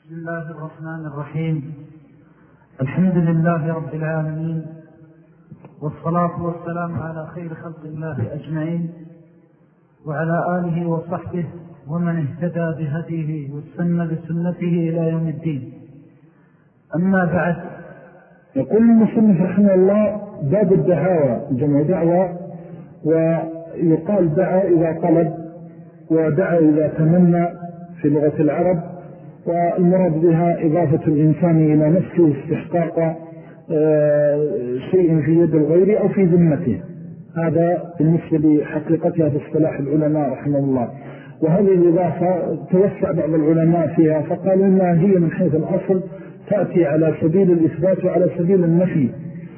بسم الله الرحمن الرحيم. الحمد لله رب العالمين، والصلاة والسلام على خير خلق الله أجمعين، وعلى آله وصحبه ومن اهتدى بهديه واستنى بسنته إلى يوم الدين. أما بعد، يقول المصنف رحمه الله: باب الدعاوى، جمع دعوى، ويقال دعا إذا طلب، ودعا إذا تمنى في لغة العرب، والمراد بها إضافة الإنسان إلى نفسه استحقاق شيء في يد الغير أو في ذمته. هذا بالنسبة لحقيقتها في اصطلاح العلماء رحمه الله. وهذه الإضافة توسع بعض العلماء فيها، فقالوا إنها هي من حيث الأصل تأتي على سبيل الإثبات وعلى سبيل النفي.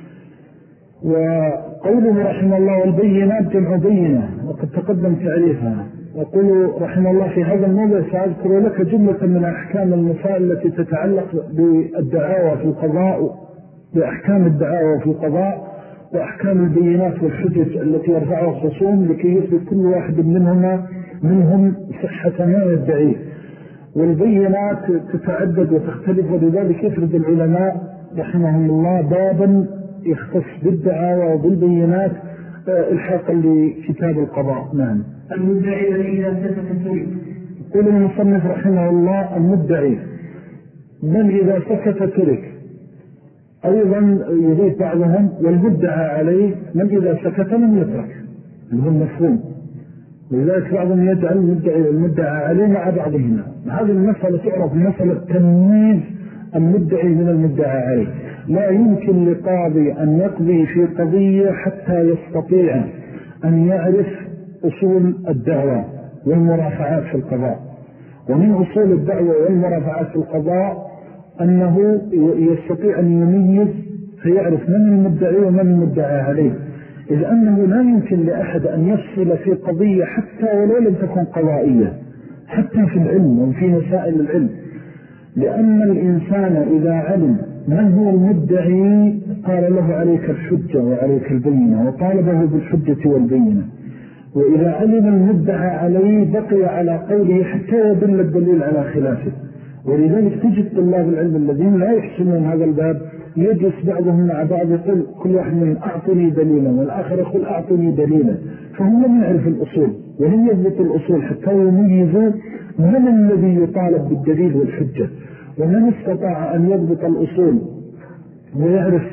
وقوله رحمه الله: والبينات جمع بينة، وقد تقدم تعريفها. يقول رحمه الله: في هذا الموضع سأذكر لك جملة من أحكام المسائل التي تتعلق بالدعاوى في القضاء، بأحكام الدعاوى في القضاء، وأحكام البينات والحجج التي يرفعها الخصوم لكي يثبت كل واحد منهم صحة ما يدعيه. والبينات تتعدد وتختلف، ولذلك يفرد العلماء رحمهم الله بابا يختص بالدعاوى وبالبينات الحاقا لكتاب القضاء. نعم. المدعي إذا سكت ترك. يقول المصنف رحمه الله: المدعي من إذا سكت ترك. أيضا يضيف بعضهم: والمدعى عليه من إذا سكت لم يترك، اللي هو المفهوم. لذلك بعضهم يجعل المدعي والمدعى عليه مع بعضهما. هذه المسألة تعرف مسألة تمييز المدعي من المدعى عليه. لا يمكن لقاضي أن يقضي في قضية حتى يستطيع أن يعرف أصول الدعوة والمرافعات في القضاء. ومن أصول الدعوة والمرافعات في القضاء أنه يستطيع أن يميز فيعرف من المدعي ومن المدعى عليه، إذ أنه لا يمكن لأحد أن يفصل في قضية حتى ولو لم تكن قضائية، حتى في العلم وفي مسائل العلم، لأن الإنسان إذا علم من هو المدعي قال له: عليك الحجة وعليك البينة، وطالبه بالحجة والبينة. وإذا علم المدعى عليه بقي على قوله حتى يدل الدليل على خلافه. ولذلك تجد طلاب العلم الذين لا يحسنون هذا الباب يجلس بعضهم مع بعض يقول كل واحد من أعطني دليلا، والآخر يقول أعطني دليلا، فهم لم يعرف الأصول ولم يضبط الأصول حتى يميزوا من الذي يطالب بالدليل والحجة. ومن استطاع أن يضبط الأصول ويعرف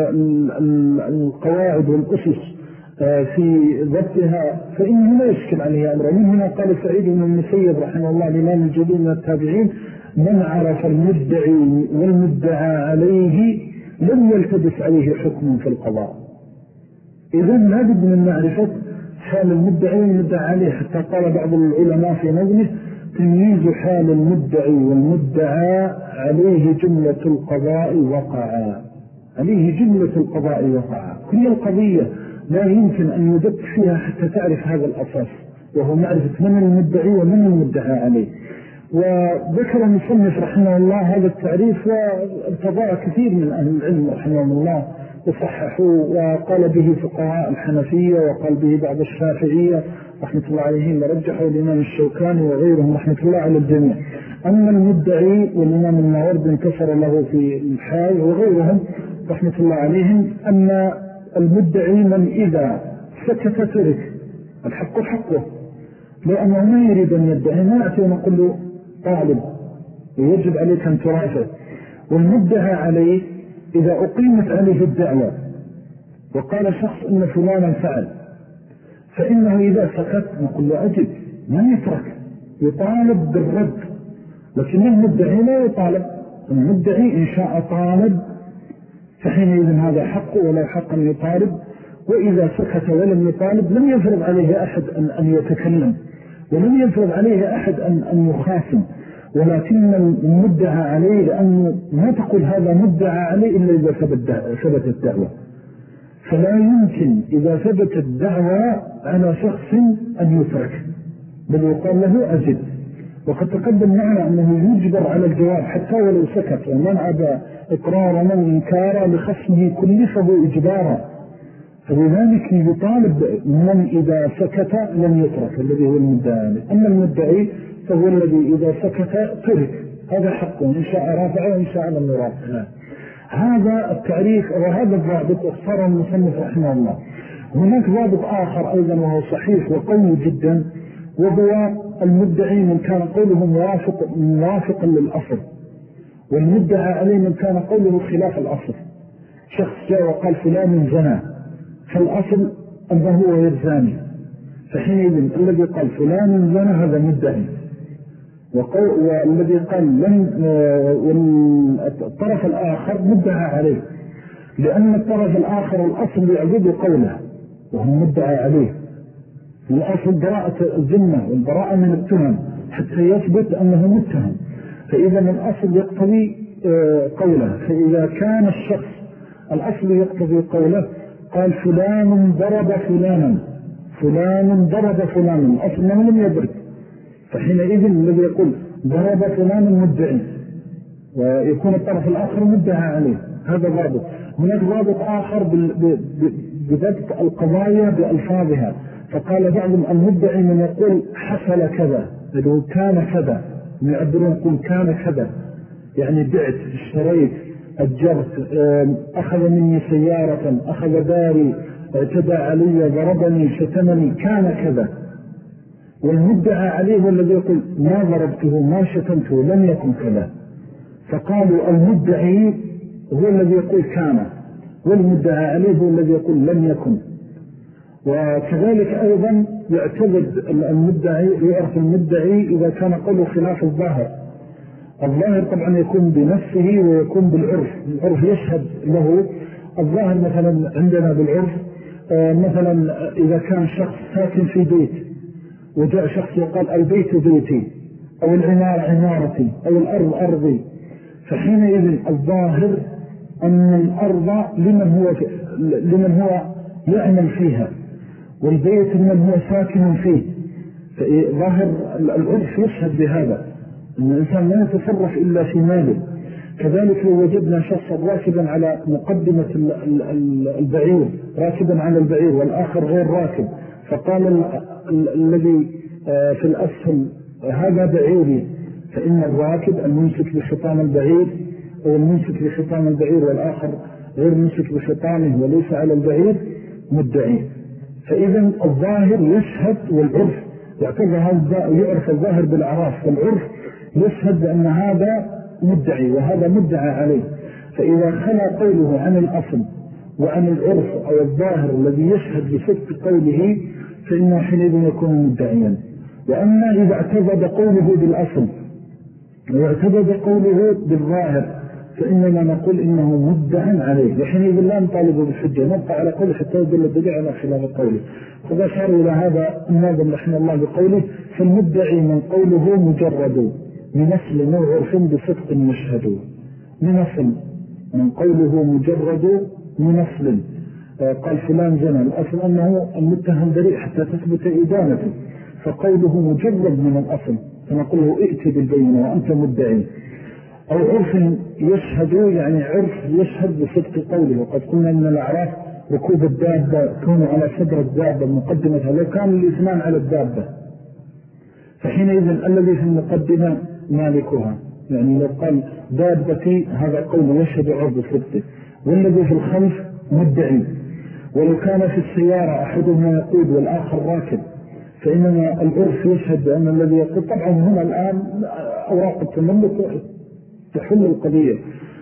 القواعد والأسس في ضبطها فإنه لا يشكل عليه أمره. من هنا قال سعيد بن المسيب رحمه الله الإمام الجليل من التابعين: من عرف المدعي والمدعى عليه لم يلتبس عليه حكم في القضاء. إذن لابد من معرفة حال المدعي والمدعى عليه، حتى قال بعض العلماء في نظمه: تمييز حال المدعي والمدعى عليه جملة القضاء وقعا. عليه جملة القضاء وقعا. كل القضية لا يمكن أن يدق فيها حتى تعرف هذا الأساس، وهو معرفة من المدعي ومن المدعى عليه. وذكر المصنف رحمه الله هذا التعريف، وارتضاه كثير من أهل العلم رحمه الله وصححوا، وقال به فقهاء الحنفية، وقال به بعض الشافعية رحمة الله عليهم، ورجحوا الإمام الشوكاني وغيرهم رحمة الله على الجميع. أما المدعي، والإمام الماوردي انتصر له في الحال وغيرهم رحمة الله عليهم، أن المدعي من إذا سكت ترك. الحق حقه، لأنه ما يريد أن يدعي، ما أتي ونقول له طالب ويجب عليك أن ترافع. والمدعى عليه إذا أقيمت عليه الدعوة وقال شخص إن فلانا فعل، فإنه إذا سكت نقول له أجب، ما يترك، يطالب بالرد. لكن المدعي لا يطالب. المدعي إن شاء طالب فحينئذ هذا حقه ولا حق أن يطالب. وإذا سكت ولم يطالب لم يفرض عليه أحد أن يتكلم، ولم يفرض عليه أحد أن يخاصم، ولكن المدعى عليه، لأنه ما تقول هذا مدعى عليه إلا إذا ثبت الدعوة. فلا يمكن إذا ثبت الدعوة على شخص أن يترك، بل يقال له أجد. وقد تقدم معنا أنه يجبر على الجواب حتى ولو سكت، ومن أبى إقرار ومن إنكار لخصمه كلفه إجبارا. فلذلك يطالب من إذا سكت لم يترك، الذي هو المدعي. أما المدعي فهو الذي إذا سكت ترك، هذا حقه، إن شاء رافعه وإن شاء لم يرافعه. هذا التعريف وهذا الضابط اختاره المصنف رحمه الله. هناك ضابط آخر أيضا وهو صحيح وقوي جدا، وهو المدعي من كان قوله موافقا للأصل، والمدعى عليه من كان قوله خلاف الأصل. شخص جاء وقال فلان زنى، فالأصل أنه هو يزاني، فحينئذ الذي قال فلان زنى هذا مدعي، والذي قال والطرف الآخر مدعى عليه، لأن الطرف الآخر الأصل يعبد قوله وهم مدعى عليه. الأصل براءة الذمة والبراءة من التهم حتى يثبت أنه متهم، فإذا الأصل يقتضي قوله. فإذا كان الشخص الأصل يقتضي قوله قال فلان ضرب فلانا، فلان ضرب فلانا، الأصل أنه لم يضرب، فحينئذ الذي يقول ضرب فلان مدعي ويكون الطرف الآخر مدعى عليه، هذا ضابط. هناك ضابط آخر بضبط القضايا بألفاظها، فقال بعضهم المدعي من يقول حصل كذا، يقول كان كذا، يعبرون يقول كان كذا، يعني بعت، اشتريت، أجرت، أخذ مني سيارة، أخذ داري، اعتدى علي، ضربني، شتمني، كان كذا. والمدعى عليه هو الذي يقول ما ضربته ما شتمته لم يكن كذا، فقالوا المدعي هو الذي يقول كان، والمدعى عليه هو الذي يقول لم يكن. وكذلك أيضا يعتمد المدعي، يعرف المدعي إذا كان قوله خلاف الظاهر. الظاهر طبعا يكون بنفسه ويكون بالعرف، العرف يشهد له. الظاهر مثلا عندنا بالعرف مثلا إذا كان شخص ساكن في بيت وجاء شخص وقال البيت بيتي أو العمارة عمارتي أو الأرض أرضي، فحينئذ الظاهر أن الأرض لمن هو يعمل فيها، والبيت لمن هو ساكن فيه. فظاهر العرف يشهد بهذا أن الإنسان لا يتصرف إلا في ماله. كذلك لو وجدنا شخصا راكبا على مقدمة البعير، راكبا على البعير والآخر غير راكب، فقال الذي في الأسفل هذا بعيري، فإن الراكب الممسك بخطام البعير أو الممسك بخطام البعير والآخر غير ممسك بخطامه وليس على البعير مدعي. فإذا الظاهر يشهد، والعرف يعرف الظاهر بالأعراف، والعرف يشهد بأن هذا مدعي وهذا مدعى عليه. فإذا خلى قوله عن الأصل وعن العرف أو الظاهر الذي يشهد بصدق قوله فإنه حينئذ يكون مدعيا. وأما إذا اعتبد قوله بالأصل واعتبد قوله بالظاهر فإننا نقول إنه مدعى عليه، وحينئذ لا نطالب بالحجة، نبقى على قوله حتى يدل الدليل على خلاف قوله. فذا شار إلى هذا الناظم رحمه الله بقوله فالمدعي من قوله مجرد من أصل نوع عرف بصدق يشهد. من أصل من قوله مجرد من أصل، قال فلان زنى، الأصل أنه المتهم بريء حتى تثبت إدانته، فقوله مجرد من الأصل فنقول له ائت بالبينة وأنت مدعي. أو عرف يشهد، يعني عرف يشهد بصدق قوله. وقد قلنا من الأعراف ركوب الدابة كونوا على صدر الدابة مقدمتها، لو كان الإثنان على الدابة فحينئذ الذي في المقدمة مالكها، يعني لو قال دابتي هذا قول يشهد عرض صدقه، والذي في الخلف مدعي. ولو كان في السيارة أحدهما يقود والآخر راكب فإنما العرف يشهد بأن الذي يقود، طبعا هنا الآن أوراق التملك تحل القضية،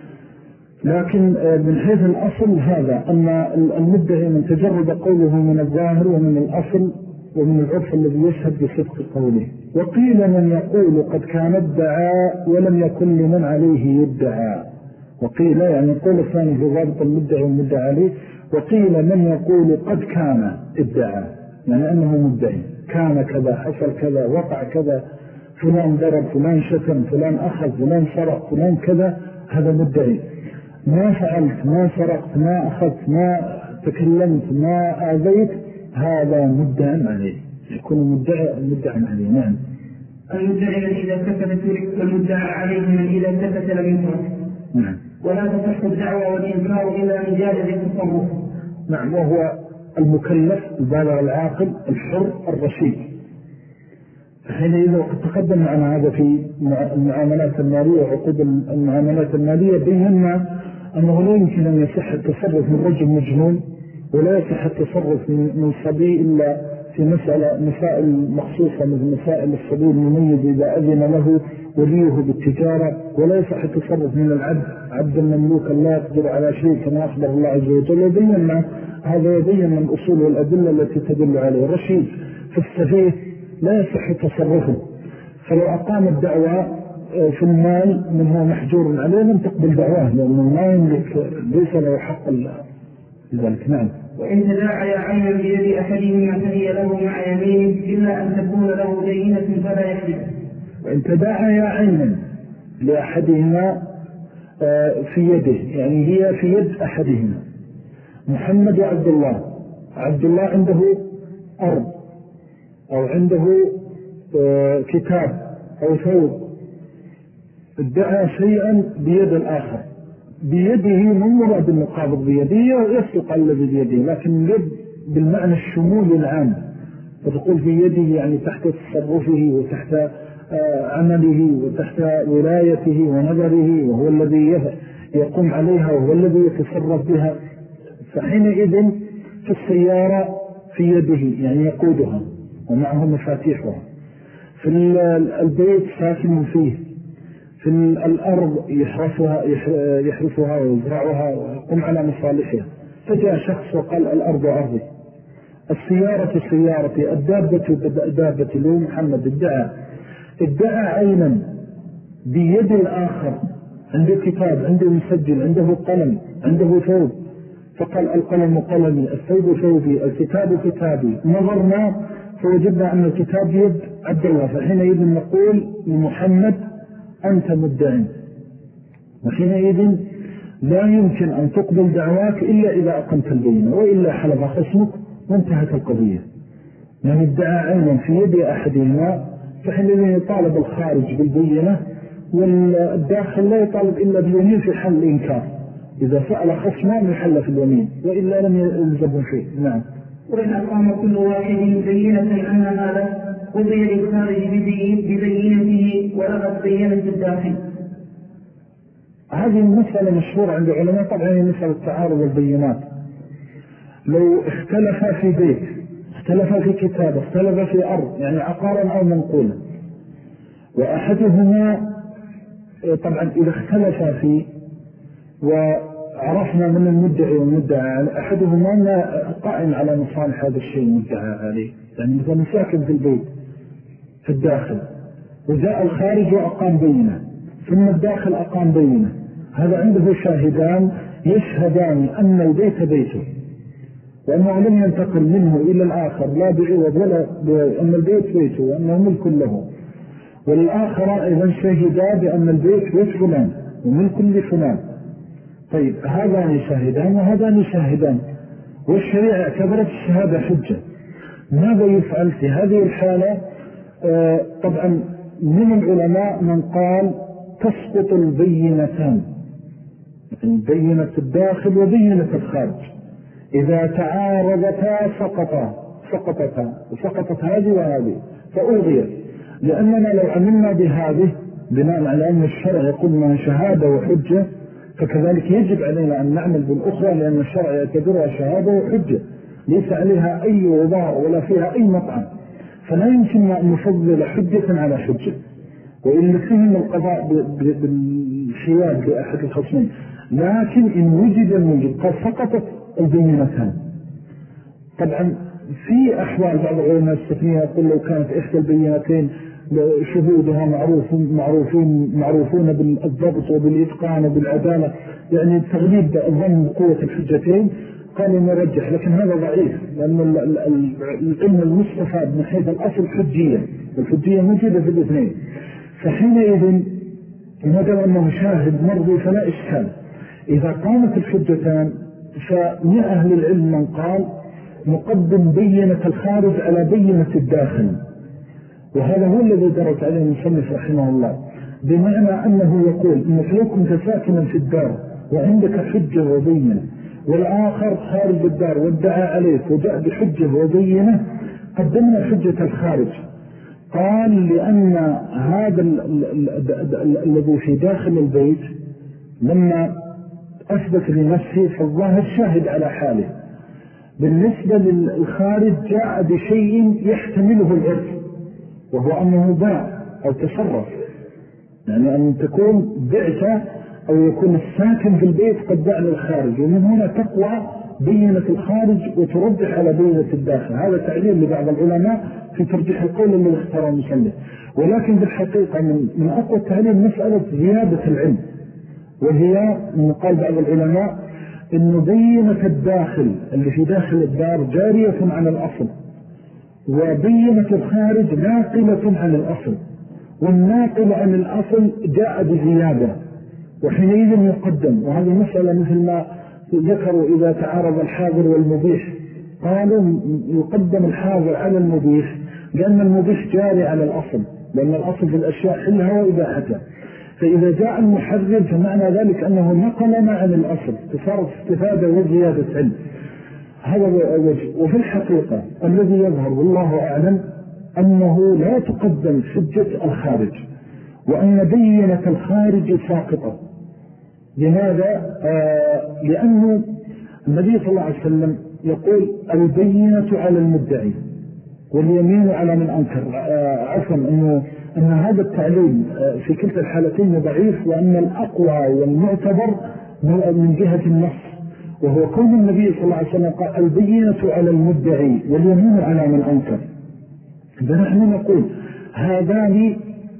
لكن من حيث الأصل هذا أن المدعي من تجرد قوله من الظاهر ومن الأصل ومن العرف الذي يشهد بصدق قوله. وقيل من يقول قد كان ادعى ولم يكن لمن عليه يدعى. وقيل يعني قول الثاني في ضابط المدعي والمدعى عليه. وقيل من يقول قد كان ادعى، يعني أنه مدعي، كان كذا، حصل كذا، وقع كذا، فلان ضرب، فلان شتم، فلان أخذ، فلان سرق، فلان كذا، هذا مدعي. ما فعلت، ما سرقت، ما أخذت، ما تكلمت، ما آذيت، هذا مدعى عليه، يكون مدعى عليه. نعم. المدعي إذا كتبت المدعى عليه من إذا كتبت لم يترك. نعم. ولا تصح الدعوة والإنكار إلا من جانب التصرف. نعم. وهو المكلف البالغ العاقل الحر الرشيد. حينئذ وقد تقدم معنا هذا في المعاملات المالية وعقود المعاملات المالية بينا أنه لا يمكن أن يصح التصرف من رجل مجنون ولا يصح التصرف من صبي إلا في مسائل مخصوصة مثل مسائل الصبي المميز إذا أذن له وليه بالتجارة، ولا يصح التصرف من العبد عبد مملوكا لا يقدر على شيء كما أخبر الله عز وجل. وبينا هذا يبين من الأصول والأدلة التي تدل عليه. الرشيد في السفيه لا يصح تصرفه، فلو أقام الدعوة في المال من هو محجور عليه لم تقبل دعواه لأنه ما يملك ليس له حق لذلك. نعم. وإن تداعي عينا بيد أحدهما فهي له مع يمينه إلا أن تكون له دينة فلا يحلف. وإن تداعي عينا لأحدهما في يده، يعني هي في يد أحدهما، محمد وعبد الله. عبد الله عنده أرض أو عنده كتاب أو ثوب، ادعى شيئا بيد الآخر، بيده من مراد المقابض بيده يصدق الذي بيده، لكن اليد بالمعنى الشمول العام، فتقول في يده يعني تحت تصرفه وتحت عمله وتحت ولايته ونظره، وهو الذي يقوم عليها وهو الذي يتصرف بها. فحينئذ في السيارة في يده يعني يقودها ومعه مفاتيحها، في البيت ساكن فيه، في الأرض يحرفها ويزرعها ويقوم على مصالحها. فجاء شخص وقال الأرض أرضي، السيارة سيارتي، الدابة دابتي، له محمد ادعى عينا بيد الآخر، عنده كتاب، عنده مسجل، عنده قلم، عنده ثوب، فقال القلم قلمي، الثوب ثوبي، الكتاب كتابي. نظرنا فوجدنا أن الكتاب يد عبد الله، فحينئذ نقول لمحمد أنت مدعي، وحينئذ لا يمكن أن تقبل دعواك إلا إذا أقمت البينة، وإلا حلف خصمك وانتهت القضية. يعني ادعى عينا في يد أحدهما فحينئذ يطالب الخارج بالبينة، والداخل لا يطالب إلا باليمين في حل الإنكار. إذا سأل خصما يحل في اليمين، وإلا لم يلزم شيء. نعم. وإن أقام كل واحد بينة أن هذا قضي للخارج ببينته ولغت بينة الداخل. هذه المسألة مشهورة عند العلماء، طبعا هي مسألة تعارض البينات. لو اختلفا في بيت، اختلفا في كتاب، اختلفا في أرض، يعني عقارا أو منقولا، وأحدهما طبعا إذا اختلفا فيه وعرفنا من المدعي والمدعى أحدهما قائم على مصالح هذا الشيء المدعى عليه، يعني مثلا ساكن في البيت في الداخل وجاء الخارج وأقام بينه، ثم الداخل أقام بينه، هذا عنده شاهدان يشهدان أن البيت بيته وأنه لم ينتقل منه إلى الآخر لا بعوض ولا أن البيت بيته وأنه ملك له، والآخر أيضا شهدا بأن البيت بيت فلان وملك لفلان. طيب هذان شاهدان وهذان شاهدان، والشريعة اعتبرت الشهادة حجة. ماذا يفعل في هذه الحالة؟ طبعا من العلماء من قال تسقط البينتان، بينة الداخل وبينة الخارج، إذا تعارضتا سقطتا وسقطت هذه وهذه فألغيت، لأننا لو عملنا بهذه بناء على أن الشرع يقول ما شهادة وحجة، فكذلك يجب علينا أن نعمل بالأخرى، لأن الشرع يعتبرها شهادة وحجة ليس عليها أي وضاء ولا فيها أي مطعم، فلا يمكن أن نفضل حجة على حجة، وإن فيهم القضاء بالحياد لأحد الخصمين. لكن إن وجد الموجب قد سقطت البينتان. طبعا في أحوال بعض العلماء السفنية يقول لو كانت إحدى البينتين شهودها معروفون بالضبط وبالإتقان وبالعدالة، يعني تغليب الظن بقوة الحجتين، قالوا نرجح، لكن هذا ضعيف، لأن العلم المستفاد من حيث الأصل حجية، والحجية موجودة في الاثنين. فحينئذ ما دام أنه شاهد مرضي فلا إشكال. إذا قامت الحجتان فمن أهل العلم من قال نقدم بينة الخارج على بينة الداخل، وهذا هو الذي درت عليه المصنف رحمه الله، بمعنى أنه يقول إنك لو كنت ساكنا في الدار وعندك حجة وبينة، والآخر خارج الدار وادعى عليك وجاء بحجة وبينة، قدمنا حجة الخارج. قال لأن هذا الذي في داخل البيت لما أثبت لنفسه فالظاهر شاهد على حاله. بالنسبة للخارج جاء بشيء يحتمله العرف، وهو أنه باع أو تصرف، يعني أن تكون بعت أو يكون الساكن في البيت قد باع للخارج، ومن هنا تقوى بينة الخارج وترجح على بينة الداخل. هذا تعليل لبعض العلماء في ترجيح القول اللي اختار المسلم. ولكن بالحقيقة من أقوى التعليل مسألة زيادة العلم، وهي من قال بعض العلماء إنه بينة الداخل اللي في داخل الدار جارية عن الأصل، وبينة الخارج ناقلة عن الأصل، والناقل عن الأصل جاء بزيادة وحينئذ يقدم. وهذه مسألة مثل ما ذكروا إذا تعارض الحاضر والمبيح، قالوا يقدم الحاضر على المبيح لأن المبيح جاري على الأصل، لأن الأصل في الأشياء حلها وإباحتها. فإذا جاء المحرر فمعنى ذلك أنه نقلنا عن الأصل، تصارف استفادة وزيادة علم. هذا وجه. وفي الحقيقة الذي يظهر والله أعلم أنه لا تقدم حجة الخارج، وأن بينة الخارج ساقطة. لماذا؟ لأنه النبي صلى الله عليه وسلم يقول البينة على المدعي واليمين على من أنكر. عفوا أن هذا التعليل في كلتا الحالتين ضعيف، وأن الأقوى والمعتبر من جهة النص، وهو كون النبي صلى الله عليه وسلم قال البينة على المدعي واليمين على من أنكر. فنحن نقول هذان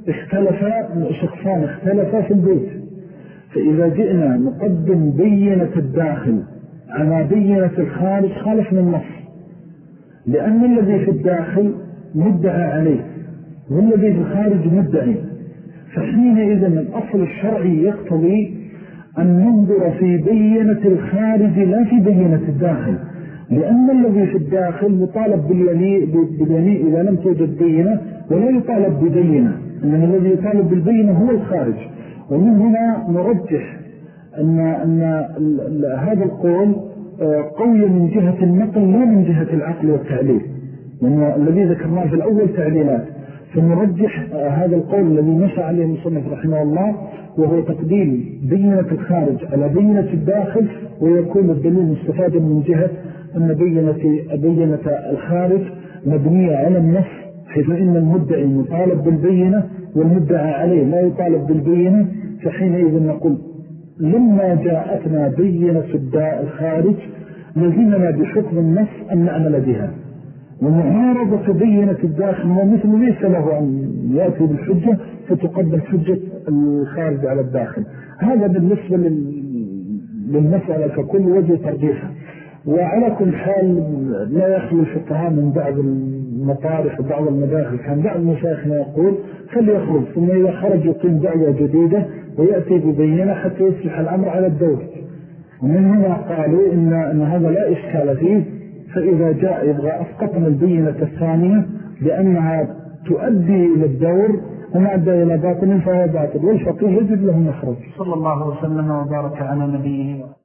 شخصان اختلفا في البيت، فإذا جئنا نقدم بينة الداخل على بينة الخارج خالف من النص، لأن الذي في الداخل مدعى عليه والذي في الخارج مدعي. فحينئذ الأصل الشرعي يقتضي أن ننظر في بينة الخارج لا في بينة الداخل، لأن الذي في الداخل مطالب باليمين إذا لم توجد بينة، ولا يطالب ببينة، إنما الذي يطالب بالبينة هو الخارج. ومن هنا نرجح أن هذا القول قوي من جهة النقل لا من جهة العقل والتعليل، لأن الذي ذكرناه في الأول تعليلات. فنرجح هذا القول الذي مشى عليه المصنف رحمه الله، وهو تقديم بينة الخارج على بينة الداخل، ويكون الدليل مستفادا من جهة أن بينة الخارج مبنية على النص، حيث إن المدعي مطالب بالبينة والمدعى عليه لا يطالب بالبينة. فحينئذ نقول لما جاءتنا بينة الخارج لزمنا بحكم النص أن نعمل بها، ومعارضة بينة الداخل ومثل ليس له أن يأتي بالحجة فتقدم حجة الخارج على الداخل. هذا بالنسبة للمسألة ككل وجه ترجيحها. وعلى كل حال لا يخلو الفقهاء من بعض المطارح وبعض المداخل. كان بعض مشايخنا يقول فليخرج، ثم إذا خرج يقيم دعوة جديدة ويأتي ببينة حتى يصبح الأمر على الدور. ومن هنا قالوا إن هذا لا إشكال فيه، فإذا جاء يبغى أسقطنا البينة الثانية لأنها تؤدي إلى الدور وما أدى إلى باطل فهو باطل، والفقيه يجب له مخرج. صلى الله وسلم وبارك على نبيه.